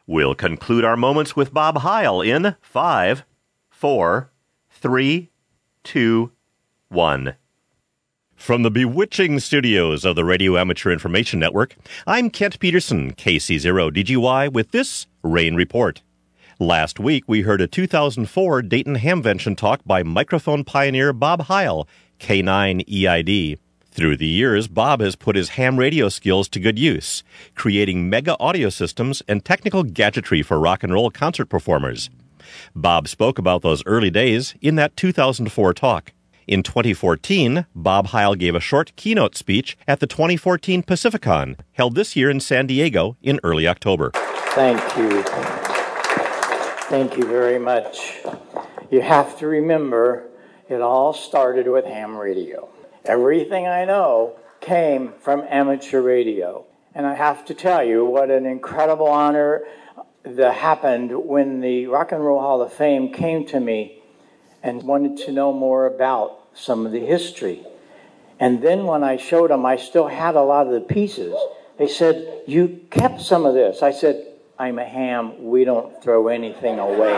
We'll conclude our moments with Bob Heil in 5, 4, 3, 2, 1. From the bewitching studios of the Radio Amateur Information Network, I'm Kent Peterson, KC0DGY, with this Rain Report. Last week, we heard a 2004 Dayton Hamvention talk by microphone pioneer Bob Heil, K9EID. Through the years, Bob has put his ham radio skills to good use, creating mega audio systems and technical gadgetry for rock and roll concert performers. Bob spoke about those early days in that 2004 talk. In 2014, Bob Heil gave a short keynote speech at the 2014 Pacificon, held this year in San Diego in early October. Thank you. Thank you very much. You have to remember, it all started with ham radio. Everything I know came from amateur radio. And I have to tell you what an incredible honor that happened when the Rock and Roll Hall of Fame came to me and wanted to know more about some of the history. And then when I showed them, I still had a lot of the pieces. They said, "You kept some of this." I said, "I'm a ham. We don't throw anything away."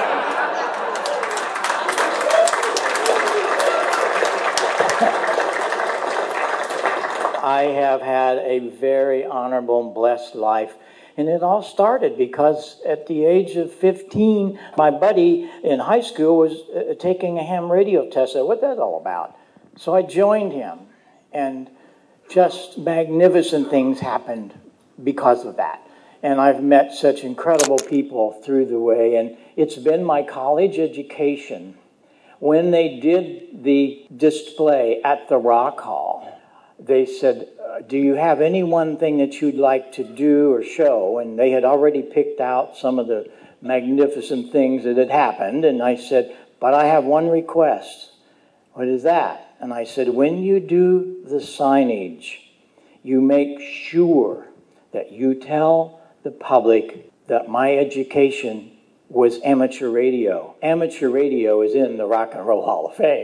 I have had a very honorable and blessed life. And it all started because at the age of 15, my buddy in high school was taking a ham radio test. I said, "What's that all about?" So I joined him, and just magnificent things happened because of that. And I've met such incredible people through the way, and it's been my college education. When they did the display at the Rock Hall, they said, "Do you have any one thing that you'd like to do or show?" And they had already picked out some of the magnificent things that had happened. And I said, "But I have one request." "What is that?" And I said, "When you do the signage, you make sure that you tell the public that my education was amateur radio. Amateur radio is in the Rock and Roll Hall of Fame."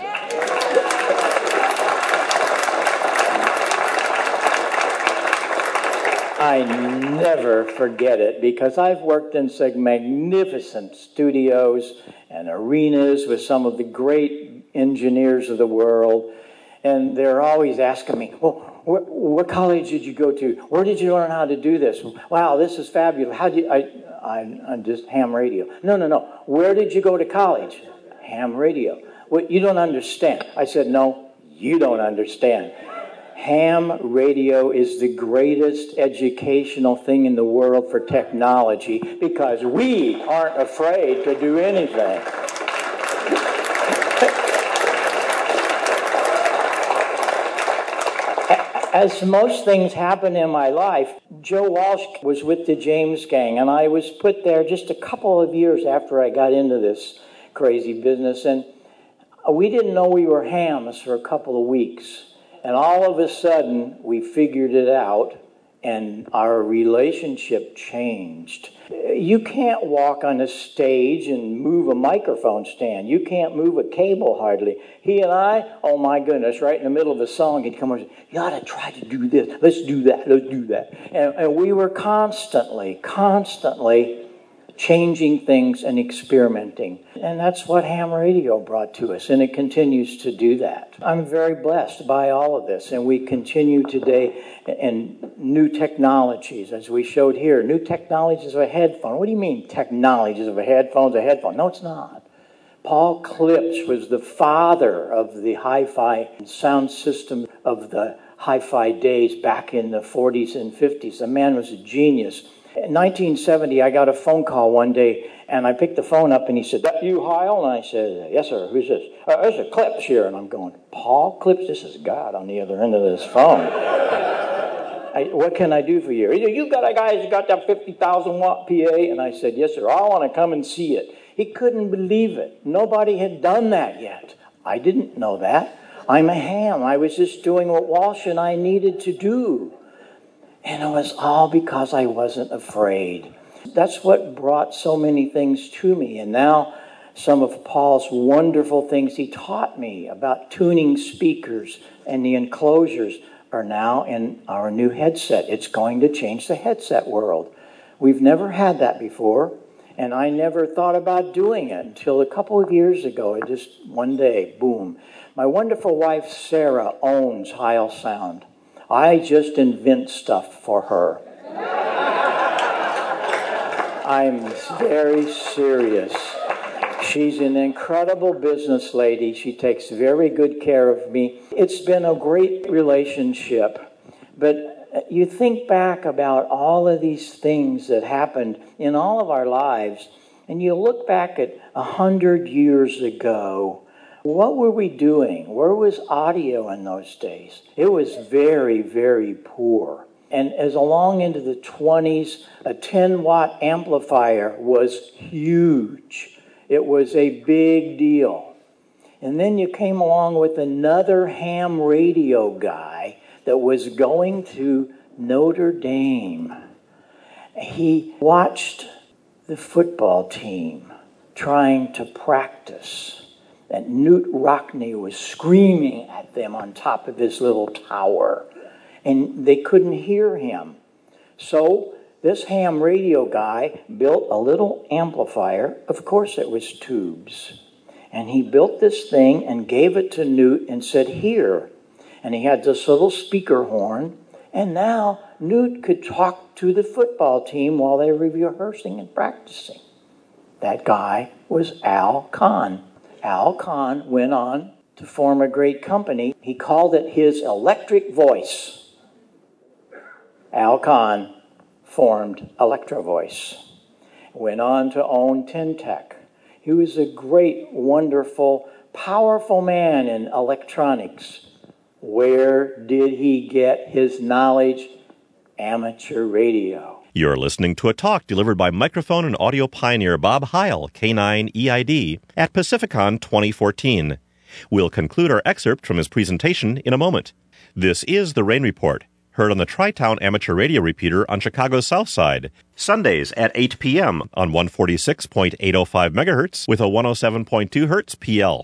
I never forget it because I've worked in some magnificent studios and arenas with some of the great engineers of the world, and they're always asking me, "Well, what college did you go to? Where did you learn how to do this? Wow, this is fabulous. How did I'm just ham radio." No. Where did you go to college? Ham radio. "Well, you don't understand." I said, "No, you don't understand. Ham radio is the greatest educational thing in the world for technology because we aren't afraid to do anything." As most things happen in my life, Joe Walsh was with the James Gang, and I was put there just a couple of years after I got into this crazy business, and we didn't know we were hams for a couple of weeks. And all of a sudden, we figured it out, and our relationship changed. You can't walk on a stage and move a microphone stand. You can't move a cable hardly. He and I, oh my goodness, right in the middle of a song, he'd come over and say, "You ought to try to do this. Let's do that. Let's do that." And we were constantly changing things and experimenting. And that's what ham radio brought to us, and it continues to do that. I'm very blessed by all of this, and we continue today in new technologies, as we showed here, new technologies of a headphone. What do you mean, technologies of a headphone's a headphone? No, it's not. Paul Klipsch was the father of the hi-fi sound system of the hi-fi days back in the 40s and 50s. The man was a genius. In 1970, I got a phone call one day, and I picked the phone up, and he said, "That you, Heil?" And I said, "Yes, sir. Who's this?" "This is Klipsch here." And I'm going, "Paul Klipsch? This is God on the other end of this phone." "What can I do for you?" He said, "You got a guy who's got that 50,000 watt PA?" And I said, "Yes, sir. I want to come and see it." He couldn't believe it. Nobody had done that yet. I didn't know that. I'm a ham. I was just doing what Walsh and I needed to do. And it was all because I wasn't afraid. That's what brought so many things to me. And now some of Paul's wonderful things he taught me about tuning speakers and the enclosures are now in our new headset. It's going to change the headset world. We've never had that before, and I never thought about doing it until a couple of years ago. It just, one day, boom. My wonderful wife, Sarah, owns Heil Sound. I just invent stuff for her. I'm very serious. She's an incredible business lady. She takes very good care of me. It's been a great relationship. But you think back about all of these things that happened in all of our lives, and you look back at 100 years ago. What were we doing? Where was audio in those days? It was very, very poor. And as along into the 20s, a 10-watt amplifier was huge. It was a big deal. And then you came along with another ham radio guy that was going to Notre Dame. He watched the football team trying to practice. And Newt Rockne was screaming at them on top of his little tower. And they couldn't hear him. So this ham radio guy built a little amplifier. Of course it was tubes. And he built this thing and gave it to Newt and said, "Here." And he had this little speaker horn. And now Newt could talk to the football team while they were rehearsing and practicing. That guy was Al Kahn. Al Kahn went on to form a great company. He called it his Electric Voice. Al Kahn formed Electro Voice. Went on to own Tentec. He was a great, wonderful, powerful man in electronics. Where did he get his knowledge? Amateur radio. You're listening to a talk delivered by microphone and audio pioneer Bob Heil, K9EID, at Pacificon 2014. We'll conclude our excerpt from his presentation in a moment. This is The Rain Report, heard on the Tri-Town Amateur Radio Repeater on Chicago's South Side, Sundays at 8 p.m. on 146.805 MHz with a 107.2 Hz PL.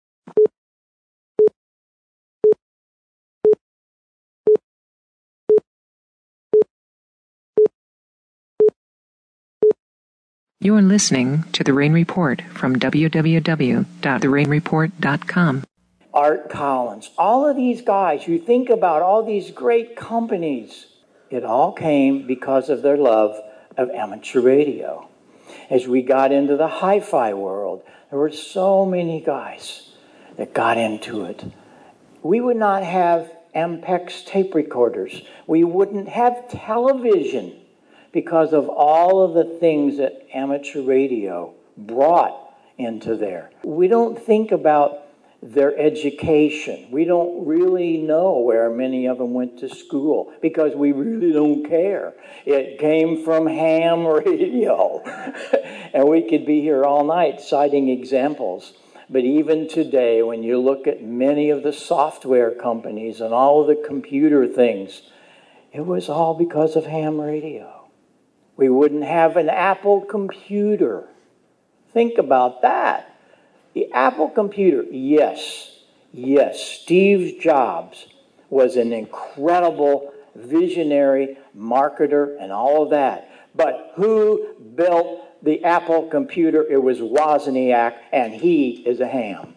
You are listening to The Rain Report from www.therainreport.com. Art Collins, all of these guys, you think about all these great companies, it all came because of their love of amateur radio. As we got into the hi-fi world, there were so many guys that got into it. We would not have Ampex tape recorders. We wouldn't have television because of all of the things that amateur radio brought into there. We don't think about their education. We don't really know where many of them went to school because we really don't care. It came from ham radio. And we could be here all night citing examples. But even today, when you look at many of the software companies and all of the computer things, it was all because of ham radio. We wouldn't have an Apple computer. Think about that. The Apple computer, yes, Steve Jobs was an incredible visionary, marketer, and all of that. But who built the Apple computer? It was Wozniak, and he is a ham.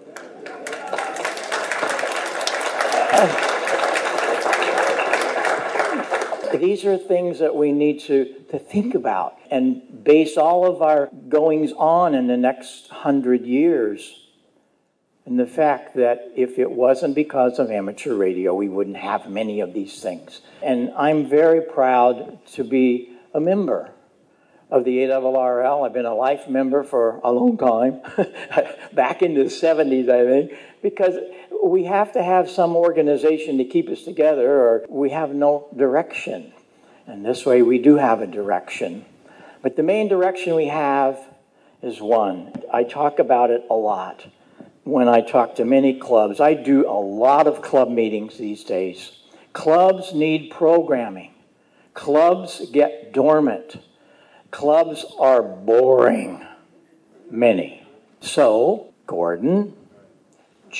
These are things that we need to think about and base all of our goings on in the next 100 years. And the fact that if it wasn't because of amateur radio, we wouldn't have many of these things. And I'm very proud to be a member of the ARRL. I've been a life member for a long time, back into the 70s, I think, because we have to have some organization to keep us together or we have no direction. And this way we do have a direction. But the main direction we have is one. I talk about it a lot when I talk to many clubs. I do a lot of club meetings these days. Clubs need programming. Clubs get dormant. Clubs are boring. Many. So, Gordon,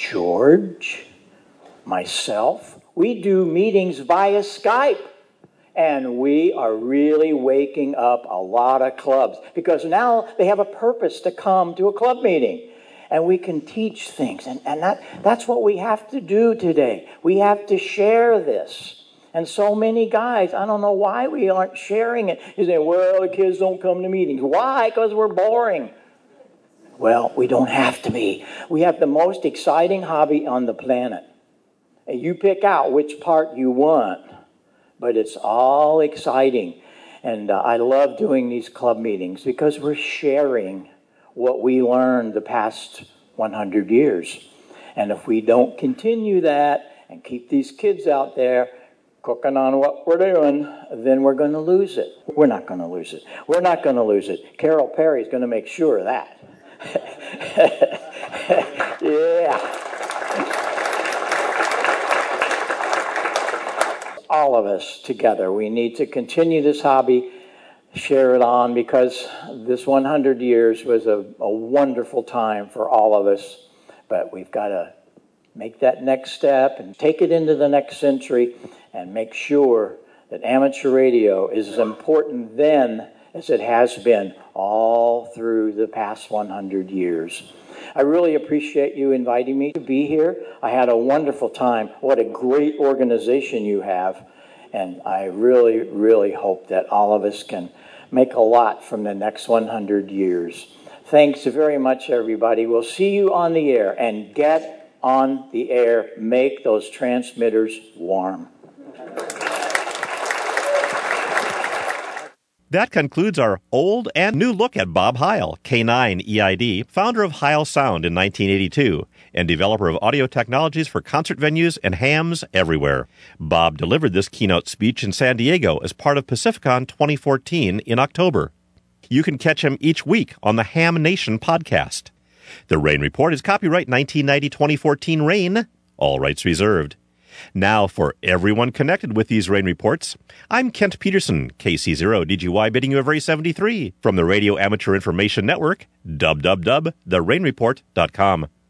George, myself, we do meetings via Skype. And we are really waking up a lot of clubs because now they have a purpose to come to a club meeting. And we can teach things. And that's what we have to do today. We have to share this. And so many guys, I don't know why we aren't sharing it. You say, well, the kids don't come to meetings. Why? Because we're boring. Well, we don't have to be. We have the most exciting hobby on the planet. And you pick out which part you want. But it's all exciting. And I love doing these club meetings because we're sharing what we learned the past 100 years. And if we don't continue that and keep these kids out there cooking on what we're doing, then we're going to lose it. We're not going to lose it. We're not going to lose it. Carol Perry's going to make sure of that. Yeah. All of us together, we need to continue this hobby, share it on, because this 100 years was a wonderful time for all of us. But we've got to make that next step and take it into the next century and make sure that amateur radio is as important then as it has been all through the past 100 years. I really appreciate you inviting me to be here. I had a wonderful time. What a great organization you have. And I really, really hope that all of us can make a lot from the next 100 years. Thanks very much, everybody. We'll see you on the air. And get on the air. Make those transmitters warm. That concludes our old and new look at Bob Heil, K9 EID, founder of Heil Sound in 1982, and developer of audio technologies for concert venues and hams everywhere. Bob delivered this keynote speech in San Diego as part of Pacificon 2014 in October. You can catch him each week on the Ham Nation podcast. The Rain Report is copyright 1990-2014 Rain, all rights reserved. Now, for everyone connected with these Rain Reports, I'm Kent Peterson, KC0DGY, bidding you a very 73 from the Radio Amateur Information Network, www.therainreport.com.